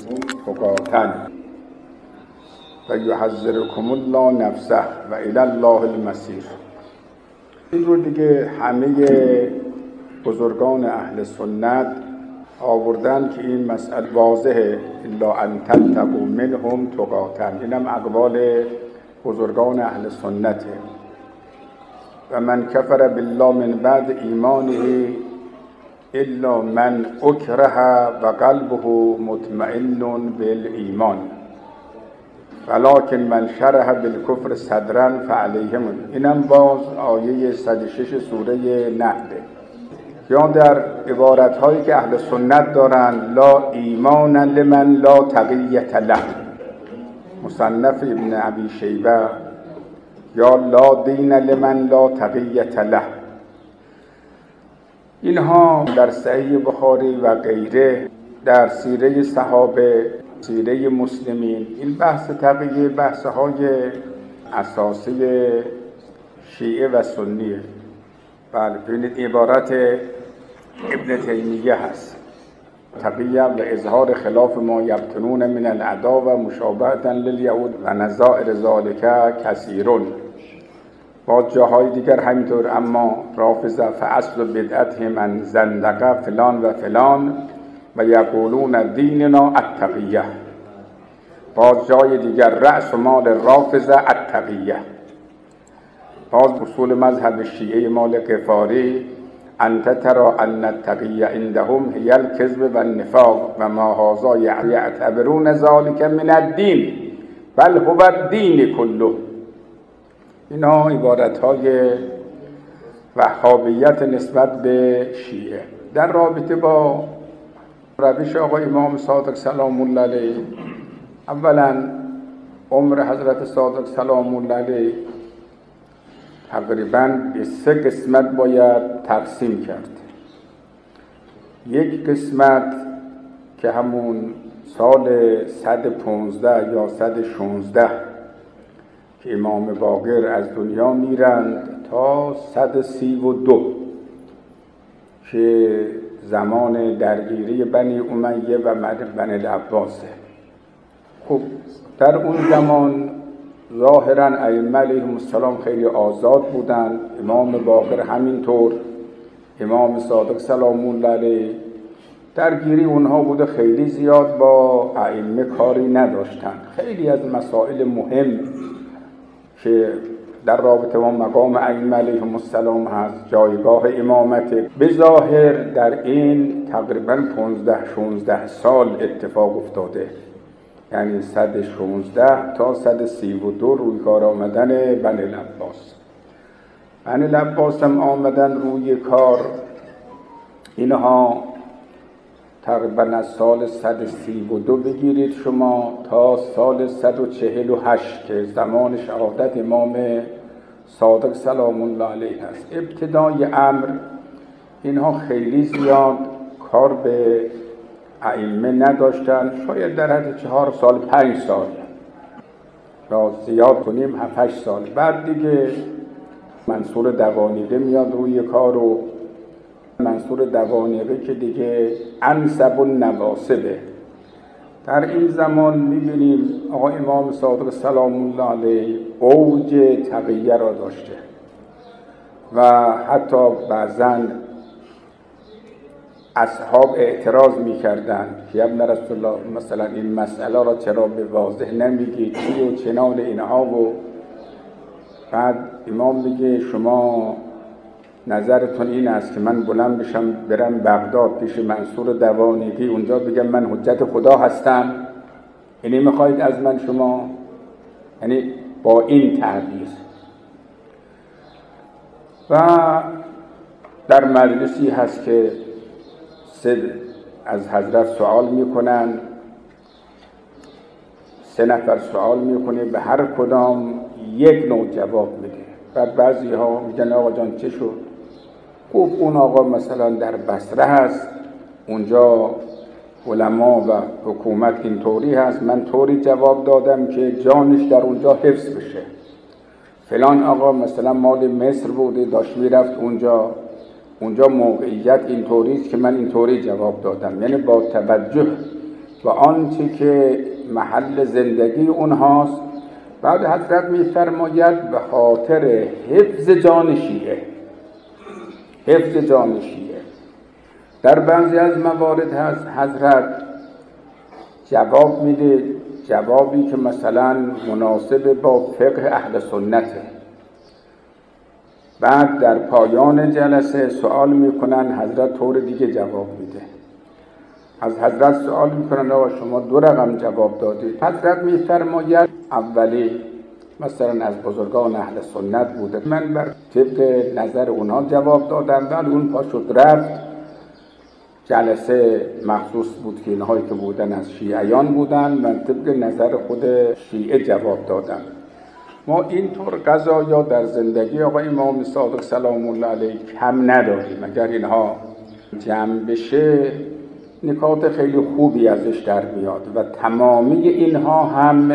تقاتا و یحذرکم الله نفسه و الی الله المصیر. این رو دیگه همه بزرگان اهل سنت آوردن که این مسئله واضحه، الا ان تتقوا منهم تقاتا. اینم اقوال بزرگان اهل سنته. و من کفر بالله من بعد ایمانه الا من اکره و قلبه مطمئن بالایمان ولکن من شرح بالکفر صدرا فعلیهم. اینم باز آیه 106 سوره نحل. یا در عبارت‌هایی که اهل سنت دارن، لا ایمان لمن لا تقیة له، مصنف ابن ابی شیبه، یا لا دین لمن لا تقیة له. اینها در صحیح بخاری و غیره، در سیره صحابه، سیره مسلمین، این بحث تقیه بحث‌های اساسی شیعه و سنیه. بله، ببینید عبارت ابن تیمیه هست: تقیه و اظهار خلاف ما یبطنون من الاعداء و مشابهتا للیهود و نظائر ذالک کثیرون. با جاهای دیگر همینطور: اما رافضه فاصل بدعتهم ان زندقه فلان و فلان و یقولون دیننا التقیه. باز جای دیگر: رأس مال رافضه التقیه. باز اصول مذهب شیعه مال غفاری: انت ترى ان التقیه عندهم هی الکذب و النفاق و ما هذا یعتبرون ذلك من الدین بل هو الدین کله. اینا عبارت‌های وهابیت نسبت به شیعه. در رابطه با روش آقای امام صادق سلام الله علیه، اولا عمر حضرت صادق سلام الله علیه تقریباً به 3 قسمت باید تقسیم کرد. یک قسمت که همون سال 115 یا 116 که امام باقر از دنیا میرند تا 132 که زمان درگیری بنی امیه و بنی العباسه. خب در اون زمان ظاهراً ائمه علیهم السلام خیلی آزاد بودند، امام باقر همینطور، امام صادق سلام الله علیه. درگیری اونها بوده، خیلی زیاد با ائمه کاری نداشتند. خیلی از مسائل مهم که در رابطه با مقام ائمه علیهم السلام هست، جایگاه امامت، به ظاهر در این تقریباً 15-16 سال اتفاق افتاده، یعنی 116 تا 132 روی کار آمدن بنی العباس. بنی العباس هم آمدن روی کار. اینها تقریبا از سال 132 بگیرید شما تا سال 148 که زمان شهادت امام صادق سلام الله علیه است. ابتدای امر اینها خیلی زیاد کار به ائمه نداشتن، شاید در حد 4 سال 5 سال یا زیاد کنیم 7-8 سال. بعد دیگه منصور دوانیقه میاد روی کار و منصور دوانیقه که دیگه انسب النواسبه. در این زمان میبینیم آقا امام صادق سلام الله علیه اوج تقیه را داشته و حتی بعضاً اصحاب اعتراض می‌کردند که ابن رسول الله مثلا این مسئله را چرا به واضح نمیگی، چی و چنان اینها. و بعد امام میگه شما نظرتون این است که من بلند بشم برم بغداد پیش منصور دوانیقی، اونجا بگم من حجت خدا هستم؟ اینی میخواید از من شما؟ یعنی با این تعبیر. و در مجلسی هست که 3 از حضرت سوال میکنن، 3 نفر سوال میکنه، به هر کدام یک نوع جواب میده. بعد بعضی ها میگن آقا جان چه شد؟ گفت اون آقا مثلا در بصره هست، اونجا علما و حکومت اینطوری هست، من طوری جواب دادم که جانش در اونجا حفظ بشه. فلان آقا مثلا مال مصر بوده، داشت میرفت اونجا موقعیت اینطوری است که من اینطوری جواب دادم. یعنی با توجه و آنچه که محل زندگی اونهاست. بعد حضرت می‌فرماید به خاطر حفظ جان شیعه، حفظ جان شیعه. در بعضی از موارد هست حضرت جواب میده، جوابی که مثلا مناسب با فقه اهل سنته. بعد در پایان جلسه سوال میکنن، حضرت طور دیگه جواب میده. از حضرت سوال میکنن آقا شما 2 رقم جواب دادید. حضرت میفرماید اولی مثلا از بزرگان اهل سنت بوده، من بر طبق نظر اونها جواب دادم. بعد اون پا شد رفت. جلسه مخصوص بود که اینهایی که بودن از شیعیان بودن، من طبق نظر خود شیعه جواب دادم. ما اینطور قضایا در زندگی آقای امام صادق سلام الله علیه کم نداریم. اگر اینها جمع بشه نکات خیلی خوبی ازش در میاد و تمامی اینها هم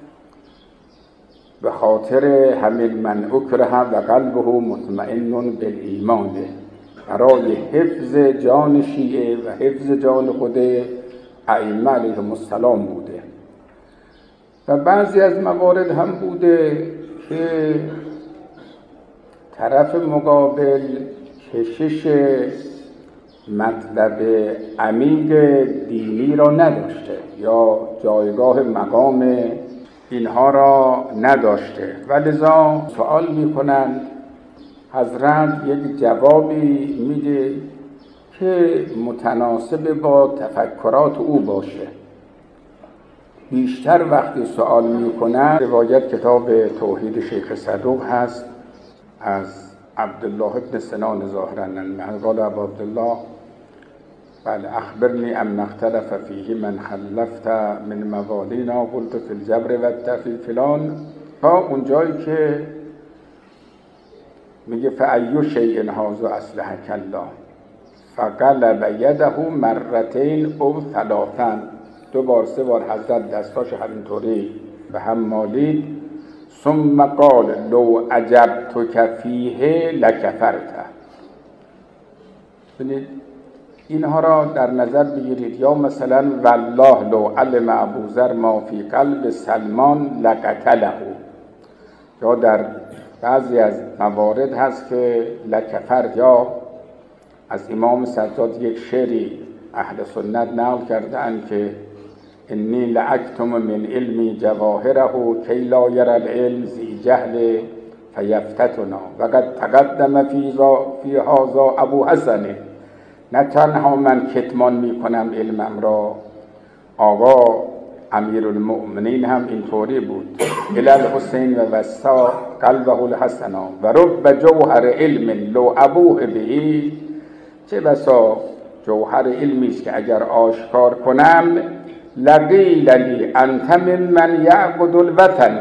به خاطر همین من اکره و قلبه مطمئن بالایمان، برای حفظ جان شیعه و حفظ جان خود ائمه علیهم السلام بوده. و بعضی از موارد هم بوده که طرف مقابل کشش مطلب عمیق دینی را نداشته یا جایگاه مقام اینها را نداشته و لذا سوال میکنند. حضرت یک جوابی میده که متناسب با تفکرات او باشه. بیشتر وقتی سوال میکنن، روایت کتاب توحید شیخ صدوق هست از عبدالله ابن سنان ظاهرا قال ابو عبدالله بله اخبرنی ام اختلف فیه من خلفت من موالینا قلت فی الجبر و التفی فلان، تا اونجایی که میگه فأی شیء هذا اصلحک الله فقلب یده مرتين او ثلاثا، 2 بار 3 بار حضرت دستاش همینطوری به هم مالید. ثم قال لو عجبتک فیه لکفرت. ببینید اینها را در نظر بگیرید. یا مثلا والله لو علم ابوذر ما فی قلب سلمان لقتله. یا در بعضی از موارد هست که لکفرت. یا از امام سجاد یک شعری اهل سنت نقل کردن که انی لأکتم من علمی جواهره کی لا یری العلم ذی جهل فیفتتنا و قد تقدم فی هذا ابو حسن. نه تنها من کتمان میکنم علمم را، آقا امیرالمؤمنین هم اینطوری بود. الی الحسین و وسا قلبه الحسنا و رب جوهر علم لو ابوه بهی. چه بسا جوهر علمی است که اگر آشکار کنم لقیل لی انت ممن یعبد الوطن،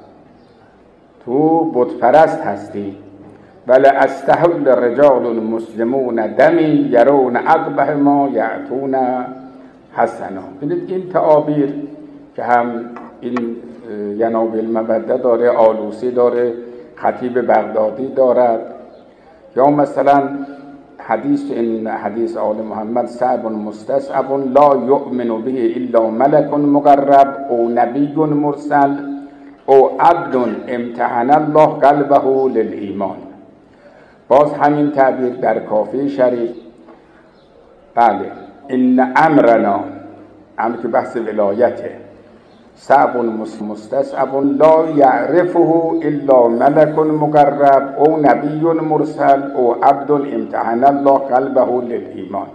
تو بت پرست هستی. ولی استحل رجال مسلمون دمی یرون اقبح ما یعتون حسنا. ببینید این تعابیر که هم این ینابی المودة داره، آلوسی داره، خطیب بغدادی دارد. یا مثلا این حدیث آل محمد صعب مستصعب لا یؤمن به الا ملک مقرب او نبی مرسل او عبد امتحن الله قلبه للایمان. باز همین تعبیر در کافی شریف. بله این امرنا، امر که بحث ولایته، صعب مستصعب لا یعرفه الا ملک مقرب او نبی مرسل او عبد امتحن الله قلبه للایمان.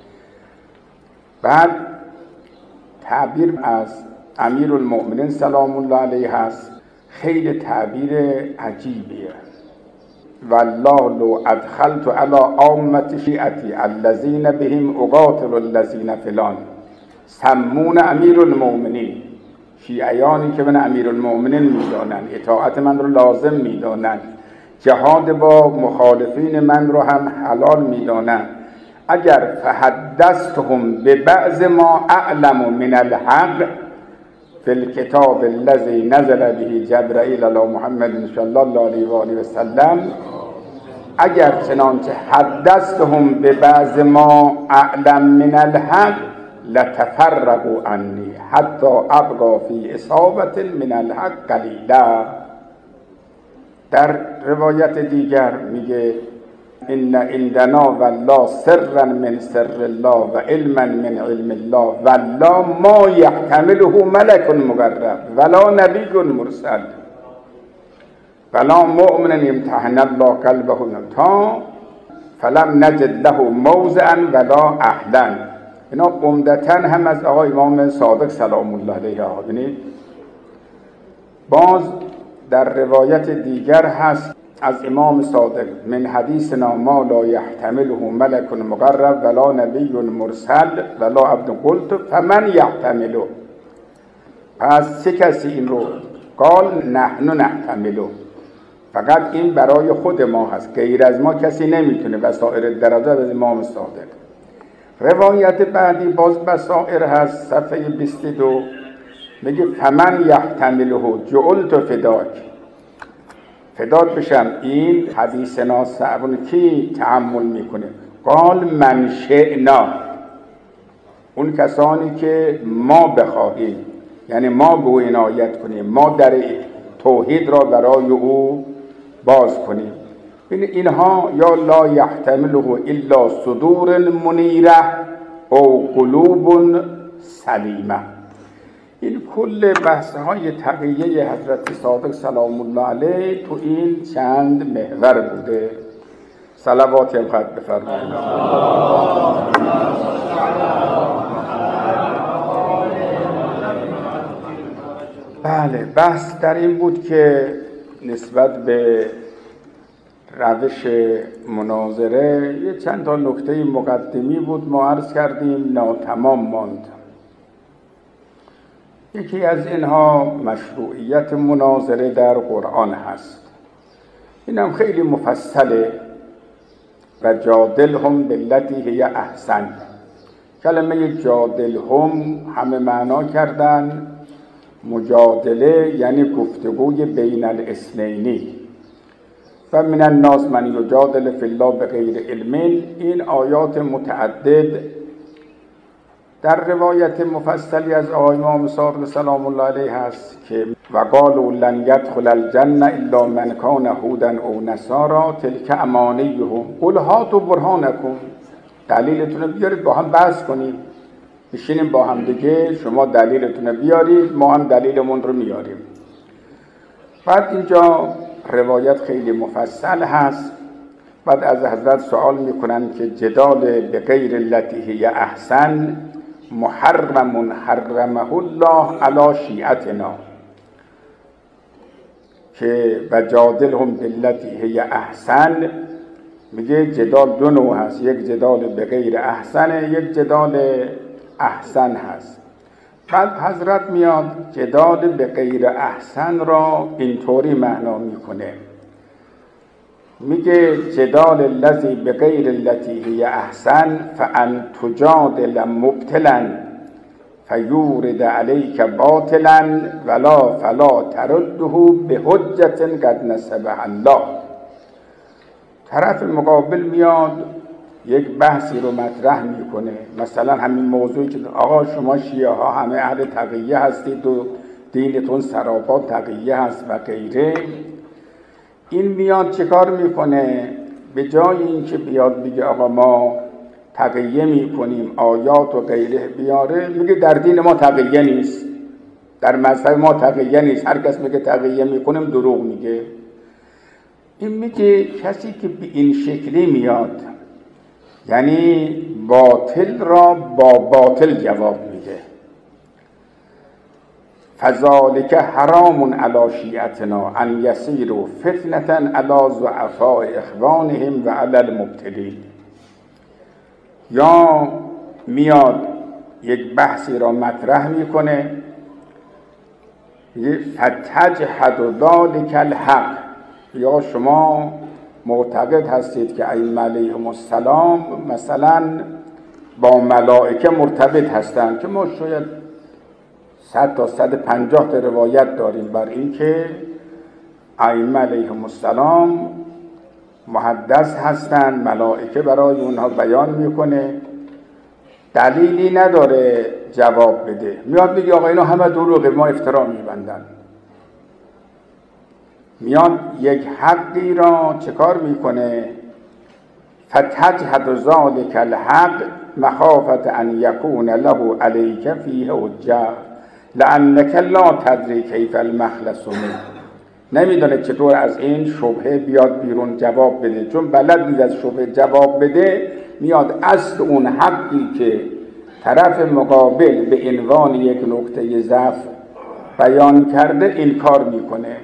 بعد تعبیر از امیرالمؤمنین سلام الله علیه هست، خیلی تعبیر عجیبیه. والله لو ادخلت على عامة شیعتی الذین بهم اقاتل الذین فلان سمون امیرالمؤمنین. شیعیانی که من امیرالمؤمنین میدانند، اطاعت من رو لازم میدانند، جهاد با مخالفین من رو هم حلال میدانند، اگر فحدثتهم ببعض ما اعلم من الحق فی الکتاب الذی نزل به جبرائیل علی محمد صلی الله علیه و آله و سلم، اگر چنانچه حدثتهم ببعض ما اعلم من الحق لتفرقوا عنی حتی ابقى فی اصابة من الحق قلیلا. در روایت دیگر میگه ان عندنا والله سرا من سر الله و علما من علم الله والله ما یحتمله ملک مقرب ولا نبی مرسل ولا مؤمن امتحن الله قلبه تا فلم نجد له موضعا ولا اهلا. اینا عمدتاً هم از آقای امام صادق سلام الله علیه. ببینید باز در روایت دیگر هست از امام صادق من حدیثنا ما لا یحتمله ملک مقرب ولا نبی مرسل ولا عبد قلت فمن یحتمله. پس چه کسی این رو قال نحن نحتمله، فقط این برای خود ما هست، غیر از ما کسی نمیتونه. بصائر درجات از امام صادق. روایت بعدی باز بصائر هست صفحه 22 میگه فمن یحتمله جعلت فداک، فدات بشم. این حدیث ناصعبون کی تأمل میکنه؟ قال من شئنا، اون کسانی که ما بخواهیم، یعنی ما به او عنایت کنیم، ما در توحید را برای او باز کنیم. اینها یا لا یحتمله الا صدور منیره او قلوب سلیمه. این کل بحث‌های تقیه حضرت صادق سلام الله علیه تو این چند محور بوده. صلواتی هم خواهد بفرمایید. بله، بحث در این بود که نسبت به روش مناظره یه چند تا نکته مقدمی بود ما عرض کردیم، ناتمام ماند. یکی از اینها مشروعیت مناظره در قرآن هست. این هم خیلی مفصله. و جادلهم باللتی هی احسن. کلمه جادلهم همه معنا کردن مجادله یعنی گفتگوی بین الاثنینی. و من الناس من یجادل فی الله بغیر علم. این آیات متعدد در روایت مفصلی از آقای امام صادق سلام الله علیه هست که و قالوا لن يدخل الجنه الا من کان هودا او نصارا تلک امانیهم قل هاتوا برهانکم. دلیلتون رو بیارید با هم بحث کنیم، بشینیم با هم دیگه، شما دلیلتون رو بیارید ما هم دلیلمون رو میاریم. بعد اینجا روایت خیلی مفصل هست. بعد از حضرت سوال میکنن که جدال به غیر التی هی احسن محرم حرمه الله علی شیعتنا، که و جادلهم بالتی هی احسن. میگه جدال دو نوع هست، یک جدال به غیر احسنه، یک جدال احسن هست. بعد حضرت میاد جدال به غیر احسن را اینطوری معنا میکنه، میگه جدال الذی به غیر التی هی احسن فان تجادل مبتلا فیورد علیک باطلا ولا فلا ترده بحجة قد نسبها الله. طرف مقابل میاد یک بحثی رو مطرح میکنه، مثلا همین موضوعی که آقا شما شیعه ها همه اهل تقیه هستید و دینتون سراپا تقیه هست و غیره. این میاد چه کار میکنه؟ به جای اینکه بیاد بگه آقا ما تقیه میکنیم آیات و غیره بیاره، میگه در دین ما تقیه نیست، در مذهب ما تقیه نیست، هر کس میگه تقیه میکنیم دروغ میگه. این میگه کسی که به این شکلی میاد یعنی باطل را با باطل جواب میده. فذالک حرام علی شیعتنا ان یسیروا فتنة علی ضعفاء اخوانهم و علی المبتلین. یا میاد یک بحثی را مطرح میکنه، فتجحد ذلک الحق، یا شما معتقد هستید که ائمه علیهم السلام مثلا با ملائکه مرتبط هستند، که ما شاید 100 تا 150 تا روایت داریم بر این که ائمه علیهم السلام محدث هستند، ملائکه برای اونها بیان میکنه. دلیلی نداره جواب بده، میاد میگه آقا اینا همه دروغه، ما افترا میبندن. میاد یک حقی را چه کار میکنه؟ فتجهد ذلک الحق مخافت ان یکون له علیک فیه حجه لانک لا تدری کیف المخلص منه. نمیدونه چطور از این شبهه بیاد بیرون جواب بده، چون بلد نیست از شبهه جواب بده. میاد اصل اون حقی که طرف مقابل به عنوان یک نقطه ضعف بیان کرده انکار میکنه.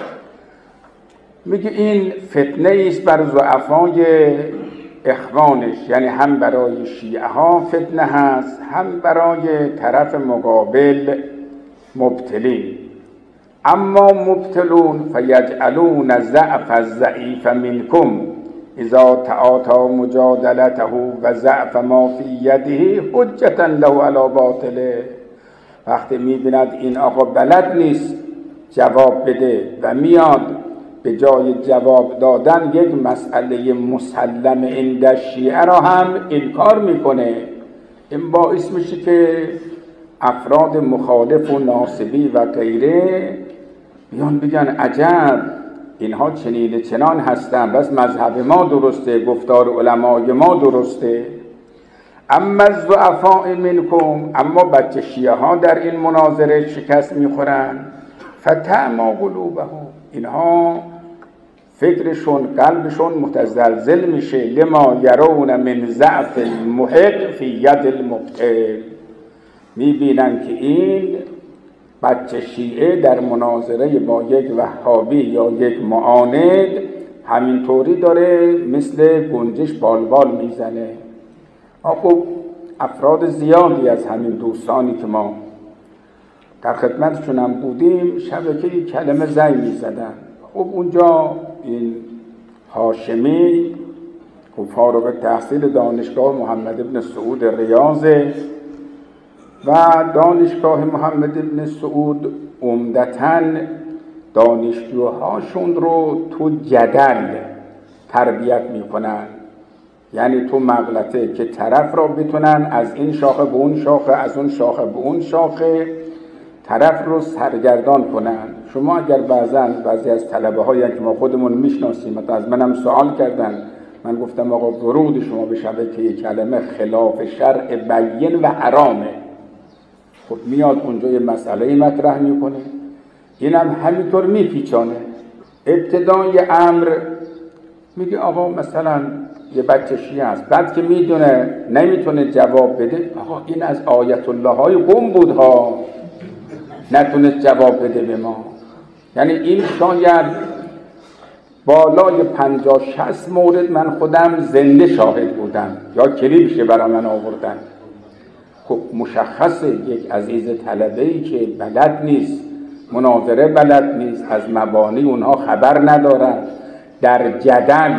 میگه این فتنه است بر ضعفای اخوانش، یعنی هم برای شیعه ها فتنه هست، هم برای طرف مقابل مبتلین. اما مبتلون فیجعلون ضعف الضعیف منکم اذا تعاطی مجادلته و ضعف ما فی یده حجة له علی باطله. وقتی میبیند این آقا بلد نیست جواب بده و میاد به جای جواب دادن یک مسئله مسلم عند شیعه را هم انکار میکنه، این باعث میشه که افراد مخالف و ناصبی و غیره بیان بگن عجب اینها چنین چنان هستن، بس مذهب ما درسته، گفتار علمای ما درسته. اما الضعفاء منکم، اما بچه شیعه ها در این مناظره شکست میخورن. فتعمی قلوبهم، اینها فکرشون قلبشون متزلزل میشه. لما یرون من ضعف المحق فی ید المبطل، میبینن که این بچه شیعه در مناظره با یک وهابی یا یک معاند همینطوری داره مثل گنجش بالبال میزنه. خب افراد زیادی از همین دوستانی که ما در خدمتشون هم بودیم شبکه کلمه زی میزدن. خب اونجا این هاشمی خب فارغ تحصیل دانشگاه محمد بن سعود ریاضه و دانشگاه محمد بن سعود عمدتاً دانشجوهاشون رو تو جدل تربیت میکنن، یعنی تو مغلطه که طرف را بتونن از این شاخه به اون شاخه، از اون شاخه به اون شاخه طرف رو سرگردان کنن. شما اگر بعضی از طلبه هایی که ما خودمون میشناسیم مثلا از منم سوال کردن، من گفتم آقا ورود شما به شبکه کلمه خلاف شرع بین و حرامه. خب میاد اونجا یه مسئله مطرح میکنه، اینم همینطور میپیچانه. ابتدای امر میگه آقا مثلا یه بچه شیعه است، بعد که میدونه نمیتونه جواب بده، آقا این از آیت الله های قم بود ها، نتونست جواب بده به ما. یعنی این شاید بالای 50-60 مورد من خودم زنده شاهد بودم یا کلیپشه برای من آوردن. خب مشخصه یک عزیز طلبه‌ای که بلد نیست، مناظره بلد نیست، از مبانی اونها خبر ندارن، در جدل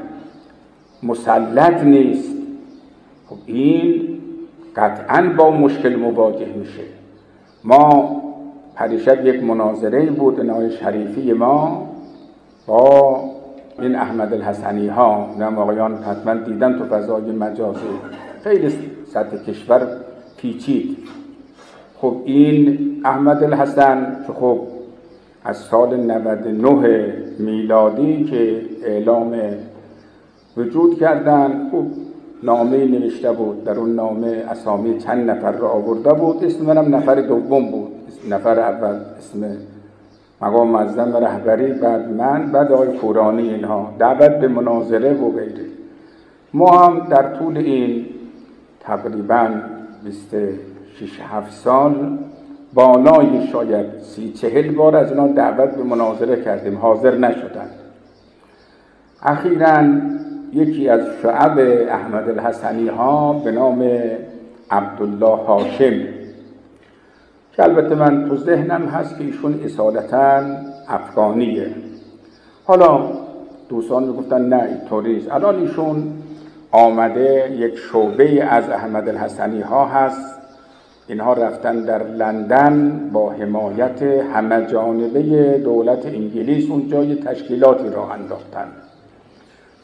مسلط نیست، خب این قطعاً با مشکل مواجه میشه. ما پریشب یک مناظره بود نای شریفی ما با این احمد الحسنی ها، نام آقایان حتما دیدن تو فضای مجازی، خیلی سطح کشور پیچید. خب این احمد الحسن که خب از سال 99 میلادی که اعلام وجود کردن، خب نامه نوشته بود، در اون نامه اسامی چند نفر را آورده بود، اسم منم نفر دوم بود، نفر اول اسم مقام معظم و رهبری، بعد من، بعد آقای پورانی، اینها دعوت به مناظره و غیره. ما هم در طول این تقریباً 26-7 سال بالای شاید 30-40 بار از اینا دعوت به مناظره کردیم، حاضر نشدن. اخیراً یکی از شعب احمد الحسنی ها به نام عبدالله هاشم که البته من تو ذهنم هست که ایشون اصالتاً افغانیه، حالا دوستان میگفتن نه اینطوریست، الان ایشون آمده یک شعبه از احمد الحسنی ها هست، اینها رفتن در لندن با حمایت همه جانبه دولت انگلیس اونجا یه تشکیلاتی راه انداختن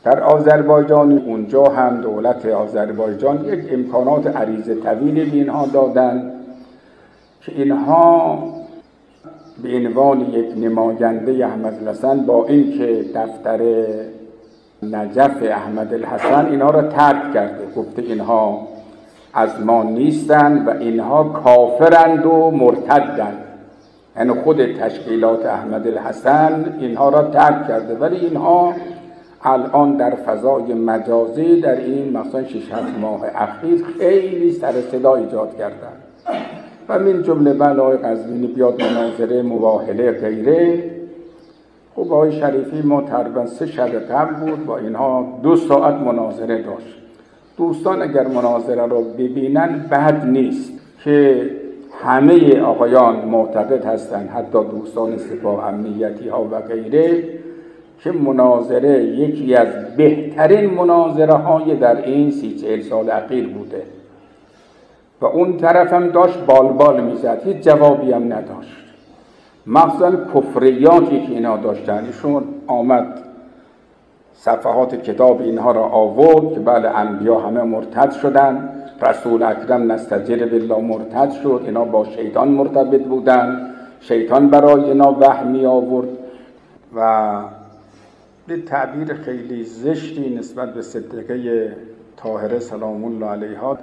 در آذربایجان اونجا هم دولت آذربایجان یک امکانات عریض طویلی به اینها دادن که اینها به عنوان یک نماینده احمدالحسن با اینکه دفتر نجف احمدالحسن اینها را ترک کرده، گفته اینها از ما نیستند و اینها کافرند و مرتدند، یعنی خود تشکیلات احمدالحسن اینها را ترک کرده، ولی اینها الان در فضای مجازی در این مثلا 6-7 ماه اخیر خیلی سر صدا ایجاد کردن و من جمله بلای قزوینی بیاد مناظره مباهله غیره. خب آقای شریفی ما تقریبا 3 شب قبل بود با اینها 2 ساعت مناظره داشت. دوستان اگر مناظره رو ببینن بد نیست که همه آقایان معتقد هستند، حتی دوستان سپاه امنیتی ها و غیره، که مناظره یکی از بهترین مناظره های در این 30-40 سال اخیر بوده و اون طرف هم داشت بال میزد، هیچ جوابی هم نداشت. مخصوصا کفریاتی که اینا داشتن، ایشون آمد صفحات کتاب اینها را آورد که بله انبیا همه مرتد شدن، رسول اکرم نستجر بالله مرتد شد، اینا با شیطان مرتبط بودن، شیطان برای اینا وحی می آورد و به تعبیر خیلی زشتی نسبت به صدیقه طاهره سلام الله علیها.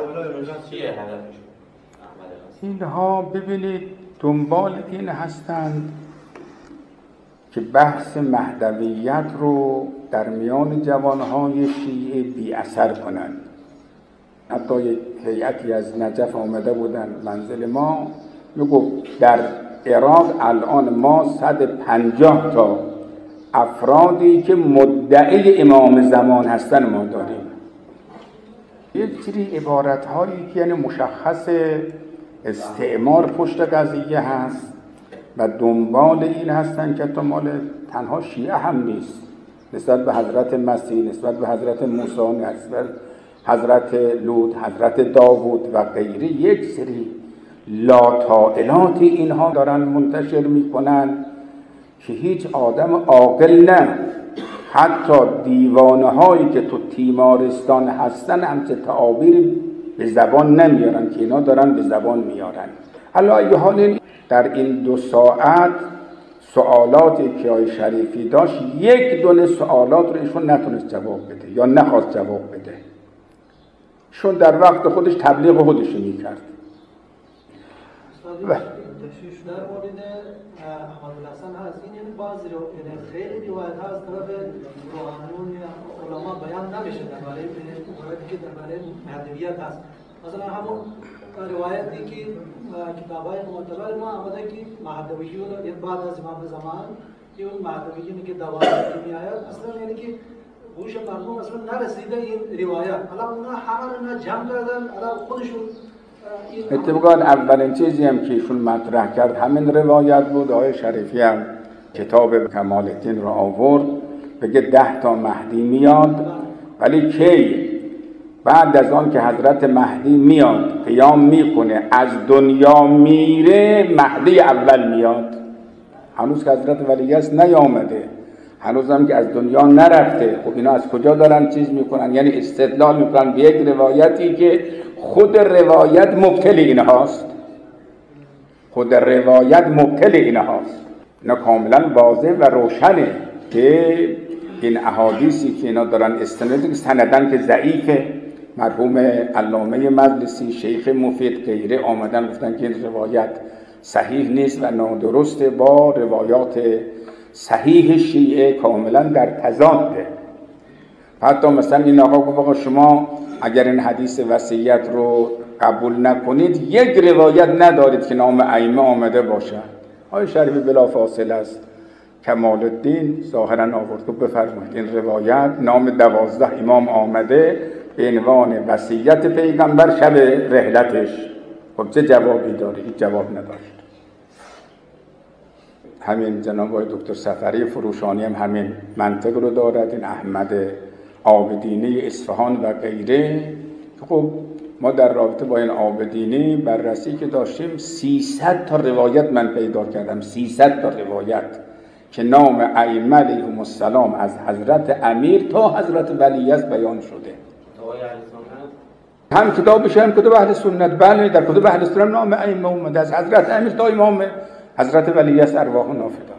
اینها ببینید دنبال این هستند که بحث مهدویت رو در میان جوانهای شیعه بی اثر کنند. حتی یک هیئتی از نجف آمده بودن منزل ما، میگفت در عراق الان ما 150 تا افرادی که مدعی امام زمان هستن ما داریم. یک سری عبارت هایی که یعنی مشخص استعمار پشت قضیه هست و دنبال این هستن که تو مال تنها شیعه هم نیست، نسبت به حضرت مسیح، نسبت به حضرت موسی، نسبت حضرت لوط، حضرت داوود و غیره، یک سری لاتائلاتی اینها دارن منتشر میکنن که هیچ آدم عاقل نه، حتی دیوانه هایی که تو تیمارستان هستن همچه تعابیر به زبان نمیارن که اینا دارن به زبان میارن. حالا ای حال در این 2 ساعت سوالاتی که آقای شریفی داشت، 1 دونه سوالات رو ایشون نتونست جواب بده یا نخواست جواب بده، چون در وقت خودش تبلیغ خودش میکرد. در مورد احمدالحسن هست این، یعنی بعضی خیلی روایت ها از طرف روحانیون علما بیان نمیشه درباره روایتی که درباره مهدویت هست. مثلا همون روایتی که کتابای معتبر ما آمده که مهدویون بعد از امام زمان که اون مهدویونی که دوازده که میآید اصلا یعنی که گوش مردم اصلا نرسیده این روایت، حالا اونا همه رو جمع کردن، حالا خودشون اتفاقا اولین چیزی هم که ایشون مطرح کرد همین روایت بود. آقای شریفی هم کتاب کمال الدین رو آورد، بگه 10 تا مهدی میاد، ولی کی؟ بعد از آن که حضرت مهدی میاد قیام میکنه از دنیا میره، مهدی اول میاد. هنوز که حضرت ولیعصر نیامده، هنوز هم که از دنیا نرفته. خب اینا از کجا دارن چیز میکنن؟ یعنی استدلال میکنن به یک روایتی که خود روایت مبتل اینهاست، خود روایت مبتل اینهاست. اینا کاملا واضح و روشنه که این احادیثی که اینا دارن استناد سندن که ضعیفه. مرحوم علامه مجلسی، شیخ مفید غیره آمدن گفتن که این روایت صحیح نیست و نادرسته، با روایات صحیح شیعه کاملا در تضاده. حتی مثلا این آقا گفت آقا شما اگر این حدیث وصیت رو قبول نکنید، یک روایت ندارید که نام ائمه آمده باشد. آقای شریفی بلافاصله است کمال الدین ظاهرا آورد که بفرمایید این روایت نام 12 امام آمده به عنوان وصیت پیغمبر شب رحلتش. خب چه جوابی داره؟ هیچ جواب نداشت. همین جناب آقای دکتر صفری فروشانی هم همین منطق رو دارد، این احمد عابدینی اصفهان و غیره. خب ما در رابطه با این عابدینی بررسی که داشتیم 300 تا روایت من پیدا کردم، 300 تا روایت که نام ائمه علیهم السلام از حضرت امیر تا حضرت ولی است بیان شده. هم کتابش هم کتاب اهل سنت، بله در کتاب اهل سنت نام ائمه اومده، از حضرت امیر تا امام حضرت ولی است ارواح نافذه.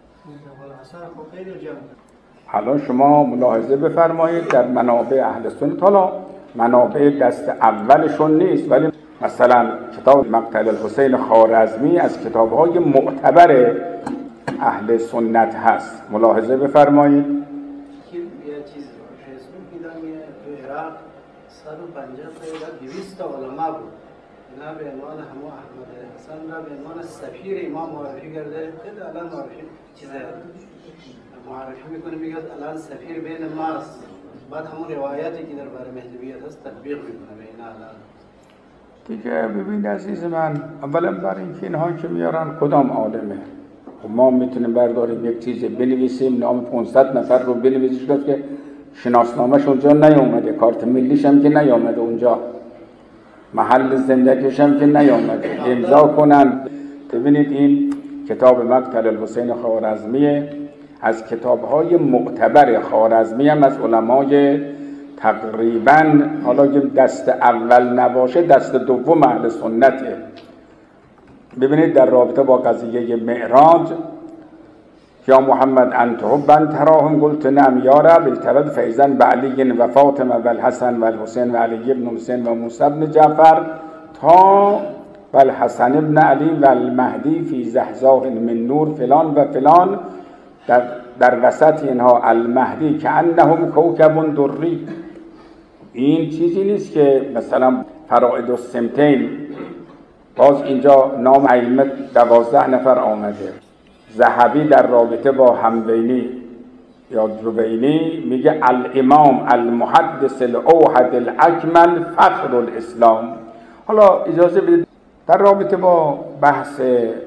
حالا شما ملاحظه بفرمایید در منابع اهل سنت، حالا منابع دست اولشون نیست، ولی مثلا کتاب مقتل الحسین خوارزمی از کتاب‌های معتبر اهل سنت هست، ملاحظه بفرمایید. یه چیز فیسبوک دیدم تو عراق 150 تا 200 تا علما بود، اینا به عنوان همو احمد حسن را به عنوان سفیر امام معرفی کرده. خیلی الان معرفی چیز معرفی میکنه، میگه الان سفیر بین ماست، بعد همون روایاتی که در باره مهدویت هست تطبیق میکنه به اینا. الان دیگه ببین عزیز من، اولا برای اینکه اینها که میارن کدام عالمه، ما میتونیم برداریم یک چیز بنویسیم نام 500 نفر رو بنویسیم که شناسنامه‌ش اونجا نیومده، کارت ملیش هم که نیومده اونجا، محل زندگیش هم که نیومده، امضا کنن. ببینید این کتاب مقتل الحسین خوارزمیه، از کتاب‌های معتبر خوارزمی، هم از علمای تقریباً، حالا که دست اول نباشه دست دوم اهل سنته. ببینید در رابطه با قضیه معراج، یا محمد انت حبا تراهم قلت نعم یا رب التفت فاذا بعلی و فاطمه و الحسن و الحسین و علی ابن حسین و موسی بن جعفر تا و الحسن ابن علی و المهدی فی زحزاح من نور فلان و فلان. در وسط اینها المهدی که انهم کوکب دری. این چیزی نیست که مثلا فرائد السمتین، باز اینجا نام ائمه 12 نفر آمده. ذهبی در رابطه با همدینی یا جوینی میگه الامام المحدث الاوحد الاکمل فخر الاسلام. حالا اجازه بدید در رابطه با بحث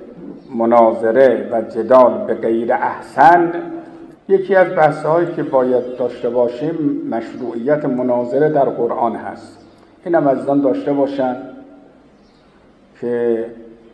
مناظره و جدال به غیر احسن، یکی از بحث‌هایی که باید داشته باشیم مشروعیت مناظره در قرآن هست. اینم از آن داشته باشن که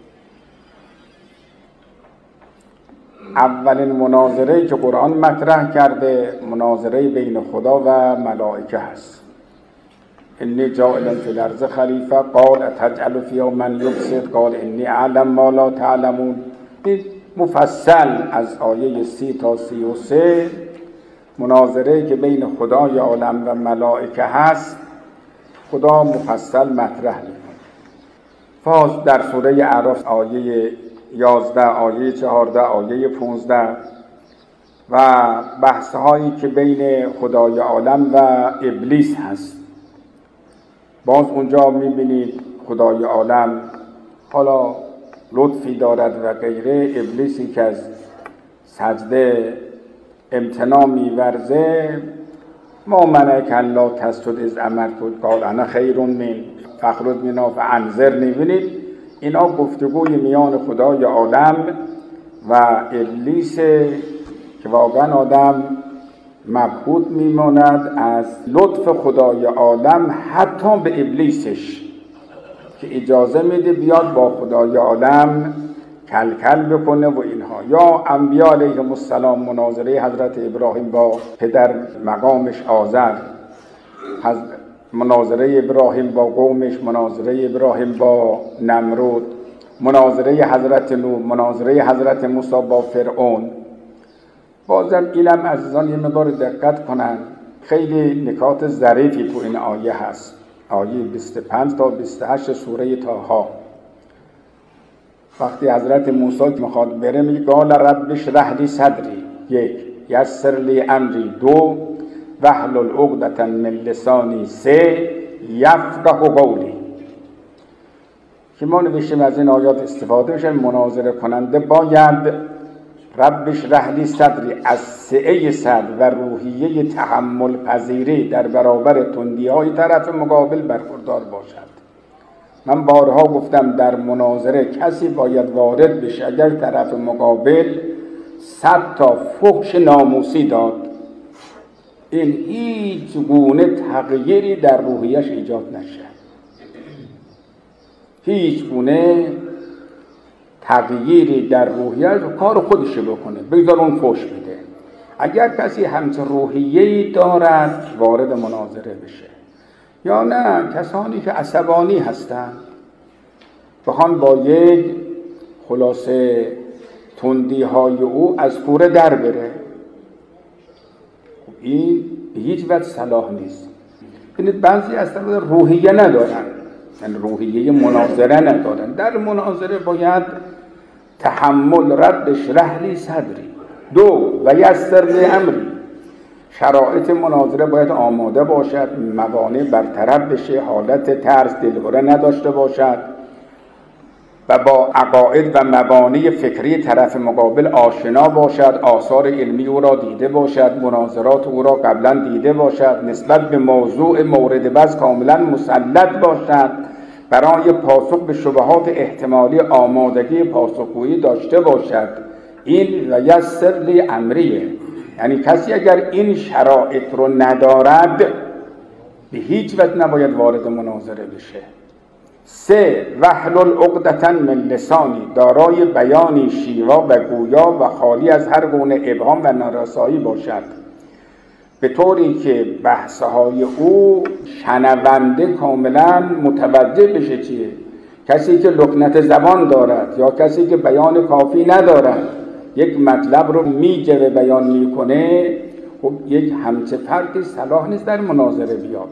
اولین مناظره‌ای که قرآن مطرح کرده مناظره بین خدا و ملائکه هست. انی جاعل فی الارض خلیفه قال اتجعل فیها من یفسد قال انی اعلم ما لا تعلمون. این مفصل از آیه 30 تا 33 مناظره‌ای که بین خدای عالم و ملائکه هست خدا مفصل مطرح می‌کنه. فاز در سوره اعراف آیه 11 آیه 14 آیه 15 و بحث‌هایی که بین خدای عالم و ابلیس هست. باز اونجا می‌بینید خدای عالم حالا لطفی دارد و غیره، ابلیسی که از سجده امتناع می‌ورزه ما منعک الا تسجد اذ امرتک قال انا خیر من فاخرج منها فانذرنی. ببینید اینا گفتگوی میان خدای عالم و ابلیس که واقعا آدم مبهوت میماند از لطف خدای عالم حتی به ابلیسش که اجازه میده بیاد با خدای عالم کلکل بکنه و اینها. یا انبیاء علیهم السلام، مناظره حضرت ابراهیم با پدر مقامش آذر، مناظره ابراهیم با قومش، مناظره ابراهیم با نمرود، مناظره حضرت نوح، مناظره حضرت موسی با فرعون. بازم اینم عزیزان یه مقدار دقت کنن، خیلی نکات ظریفی تو این آیه هست. آیه 25 تا 28 سوره طه. وقتی حضرت موسی میخواد بره میگه قال رب اشرح لی صدری، 1 یسر لی امری، 2 واحلل عقدة من لسانی، 3 یفقهوا قولی. که ما نوشتیم از این آیات استفاده بشه. مناظره کننده باید رب اشرح لی صدری از سعه صدر و روحیه تحمل پذیری در برابر تندی‌های طرف مقابل برخوردار باشد. من بارها گفتم در مناظره کسی باید وارد بشه اگر طرف مقابل 100 تا فحش ناموسی داد، این هیچ گونه تغییری در روحیش ایجاد نشه، هیچ گونه تغییری در روحیه کار خودش بکنه، بگذار اون فحش بده. اگر کسی همچین روحیه‌ای دارد وارد مناظره بشه، یا نه کسانی که عصبانی هستند بخوان با یک خلاصه تندی‌های او از کوره در بره، این به هیچ وجه صلاح نیست. ببینید بعضی اصلا روحیه ندارن، یعنی روحیه مناظره ندارن. در مناظره باید تحمل، رب اشرح لی صدری. دو و یسر لی امری. شرایط مناظره باید آماده باشد، موانع برطرف بشه، حالت ترس دلهره نداشته باشد و با عقاید و مبانی فکری طرف مقابل آشنا باشد، آثار علمی او را دیده باشد، مناظرات او را قبلا دیده باشد، نسبت به موضوع مورد بحث کاملا مسلط باشد، برای پاسخ به شبهات احتمالی آمادگی پاسخگویی داشته باشد. این و یسر لی امریه، یعنی کسی اگر این شرایط رو ندارد به هیچ وجه نباید وارد مناظره بشه. 3 واحلل عقدة من لسانی، دارای بیانی شیوا و گویا و خالی از هر گونه ابهام و نارسایی باشد، به طوری که بحث‌های او شنونده کاملا متوجه بشه چیه. کسی که لکنت زبان دارد یا کسی که بیان کافی ندارد یک مطلب رو میگه بیان میکنه، خب یک همچه فردی صلاح نیست در مناظره بیاد.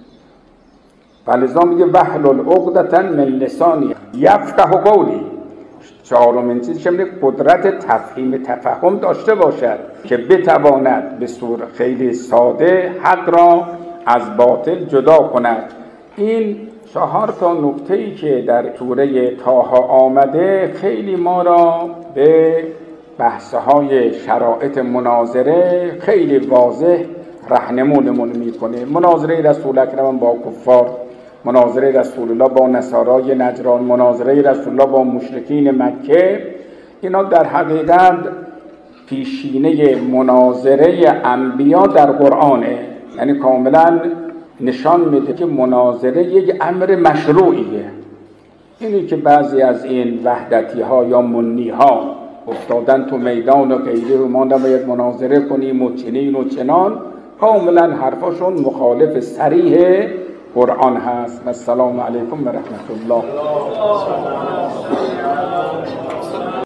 فلذا میگه واحلل عقدة من لسانی یفقه قولی. چهارمین چیز که میگه قدرت تفهم داشته باشد که بتواند به صورت خیلی ساده حق را از باطل جدا کند. این 4 تا نکته‌ای که در سوره طه آمده خیلی ما را به بحث‌های شرایط مناظره خیلی واضح راهنمونمون میکنه. مناظره رسول اکرم با کفار، مناظره رسول الله با نصارای نجران، مناظره رسول الله با مشرکین مکه، اینا در حقیقت پیشینه مناظره انبیا در قرآنه. یعنی کاملا نشان میده که مناظره یک امر مشروعیه. اینی که بعضی از این وحدتی ها یا منی ها افتادن تو میدان و غیره و ما نباید مناظره کنیم و چنین و چنان، کاملا حرفاشون مخالف صریح قرآن هست. السلام علیکم و رحمت الله.